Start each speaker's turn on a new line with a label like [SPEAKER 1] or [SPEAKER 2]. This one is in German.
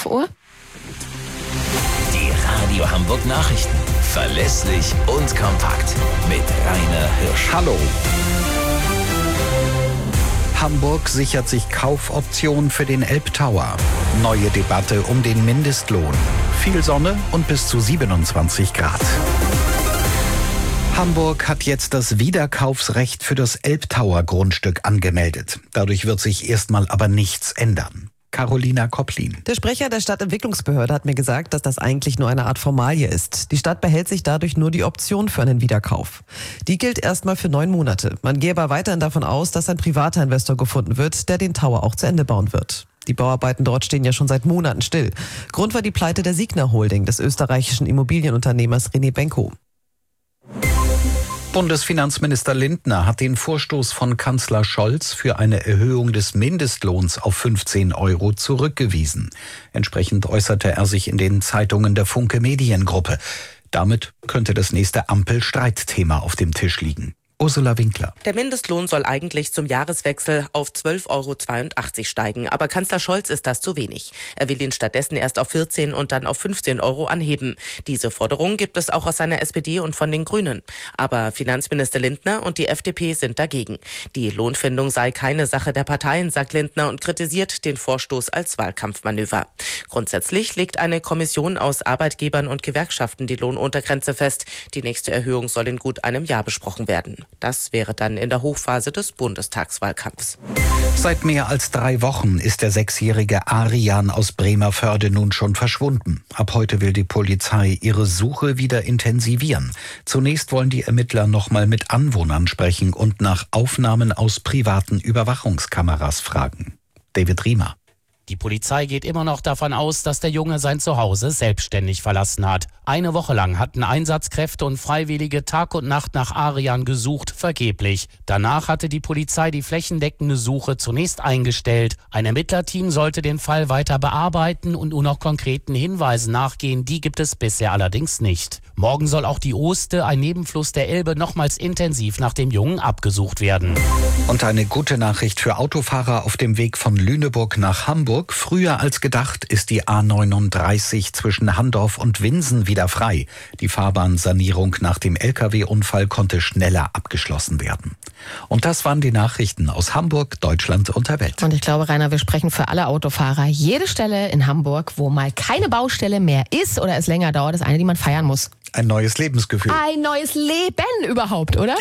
[SPEAKER 1] 11 Uhr.
[SPEAKER 2] Die Radio Hamburg Nachrichten. Verlässlich und kompakt. Mit Rainer Hirsch.
[SPEAKER 3] Hallo. Hamburg sichert sich Kaufoption für den Elbtower. Neue Debatte um den Mindestlohn. Viel Sonne und bis zu 27 Grad. Hamburg hat jetzt das Wiederkaufsrecht für das Elbtower-Grundstück angemeldet. Dadurch wird sich erstmal aber nichts ändern. Carolina Kopplin.
[SPEAKER 4] Der Sprecher der Stadtentwicklungsbehörde hat mir gesagt, dass das eigentlich nur eine Art Formalie ist. Die Stadt behält sich dadurch nur die Option für einen Wiederkauf. Die gilt erstmal für 9 Monate. Man gehe aber weiterhin davon aus, dass ein privater Investor gefunden wird, der den Tower auch zu Ende bauen wird. Die Bauarbeiten dort stehen ja schon seit Monaten still. Grund war die Pleite der Signa Holding, des österreichischen Immobilienunternehmers René Benko.
[SPEAKER 3] Bundesfinanzminister Lindner hat den Vorstoß von Kanzler Scholz für eine Erhöhung des Mindestlohns auf 15 € zurückgewiesen. Entsprechend äußerte er sich in den Zeitungen der Funke Mediengruppe. Damit könnte das nächste Ampel-Streitthema auf dem Tisch liegen. Ursula Winkler.
[SPEAKER 5] Der Mindestlohn soll eigentlich zum Jahreswechsel auf 12,82 € steigen. Aber Kanzler Scholz ist das zu wenig. Er will ihn stattdessen erst auf 14 und dann auf 15 € anheben. Diese Forderung gibt es auch aus seiner SPD und von den Grünen. Aber Finanzminister Lindner und die FDP sind dagegen. Die Lohnfindung sei keine Sache der Parteien, sagt Lindner und kritisiert den Vorstoß als Wahlkampfmanöver. Grundsätzlich legt eine Kommission aus Arbeitgebern und Gewerkschaften die Lohnuntergrenze fest. Die nächste Erhöhung soll in gut einem Jahr besprochen werden. Das wäre dann in der Hochphase des Bundestagswahlkampfs.
[SPEAKER 3] Seit mehr als 3 Wochen ist der 6-jährige Arian aus Bremervörde nun schon verschwunden. Ab heute will die Polizei ihre Suche wieder intensivieren. Zunächst wollen die Ermittler nochmal mit Anwohnern sprechen und nach Aufnahmen aus privaten Überwachungskameras fragen. David Riemer.
[SPEAKER 6] Die Polizei geht immer noch davon aus, dass der Junge sein Zuhause selbstständig verlassen hat. Eine Woche lang hatten Einsatzkräfte und Freiwillige Tag und Nacht nach Arian gesucht, vergeblich. Danach hatte die Polizei die flächendeckende Suche zunächst eingestellt. Ein Ermittlerteam sollte den Fall weiter bearbeiten und nur noch konkreten Hinweisen nachgehen. Die gibt es bisher allerdings nicht. Morgen soll auch die Oste, ein Nebenfluss der Elbe, nochmals intensiv nach dem Jungen abgesucht werden.
[SPEAKER 3] Und eine gute Nachricht für Autofahrer auf dem Weg von Lüneburg nach Hamburg. Früher als gedacht ist die A39 zwischen Handorf und Winsen wieder frei. Die Fahrbahnsanierung nach dem LKW-Unfall konnte schneller abgeschlossen werden. Und das waren die Nachrichten aus Hamburg, Deutschland und der Welt.
[SPEAKER 1] Und ich glaube, Rainer, wir sprechen für alle Autofahrer. Jede Stelle in Hamburg, wo mal keine Baustelle mehr ist oder es länger dauert, ist eine, die man feiern muss.
[SPEAKER 3] Ein neues Lebensgefühl.
[SPEAKER 1] Ein neues Leben überhaupt, oder?